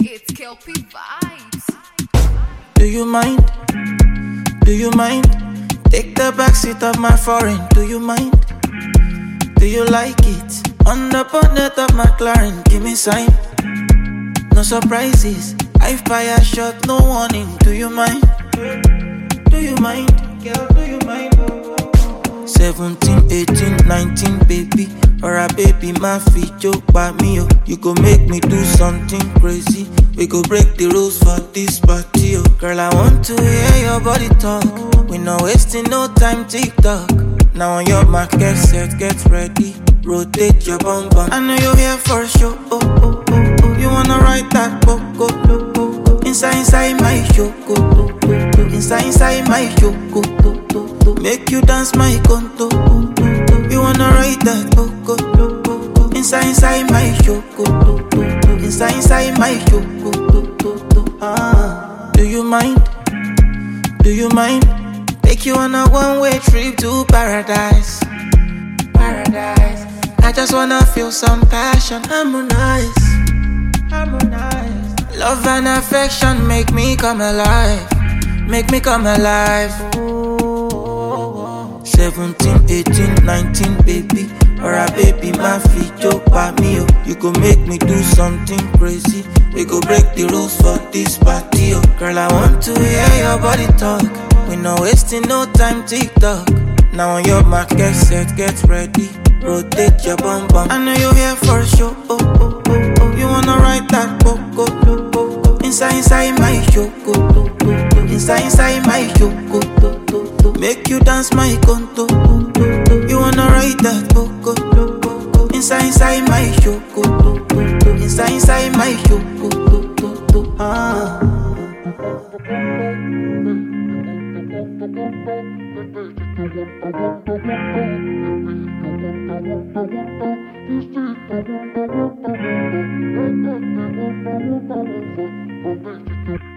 It's Kelpie Vibes. Do you mind? Do you mind? Take the backseat of my foreign. Do you mind? Do you like it? On the bonnet of my McLaren, give me sign. No surprises. I fire shot, no warning. Do you mind? Do you mind? Girl, do you mind? 17, 18, 19, baby. Or a baby, my feet joke by me. Oh. You go make me do something crazy. We go break the rules for this party. Oh. Girl, I want to hear your body talk. We no wasting no time, TikTok. Now on your mark, get set, get ready. Rotate your bum bum. I know you're here for a show. Oh, oh, oh, oh. You wanna ride that boat? Inside my show. Inside my show. Make you dance my conto. You wanna ride that boat? Inside my show. Inside my show. Do you mind? Do you mind? Take you on a one-way trip to paradise. Paradise. I just wanna feel some passion. Harmonize. Harmonize. Love and affection make me come alive. Make me come alive. 17, 18, 19, baby. Or a baby, my feet joke by me. Oh. You go make me do something crazy. We go break the rules for this party. Oh. Girl, I want to hear your body talk. We no wasting no time, TikTok. Now on your mark, get set, get ready. Rotate your bum bum. I know you're here for a show. Oh, oh, oh, oh. You wanna ride that boat? Inside my show. Inside my show. Make you dance my conto. You wanna ride that boat? Inside my show. Inside my show. Ah.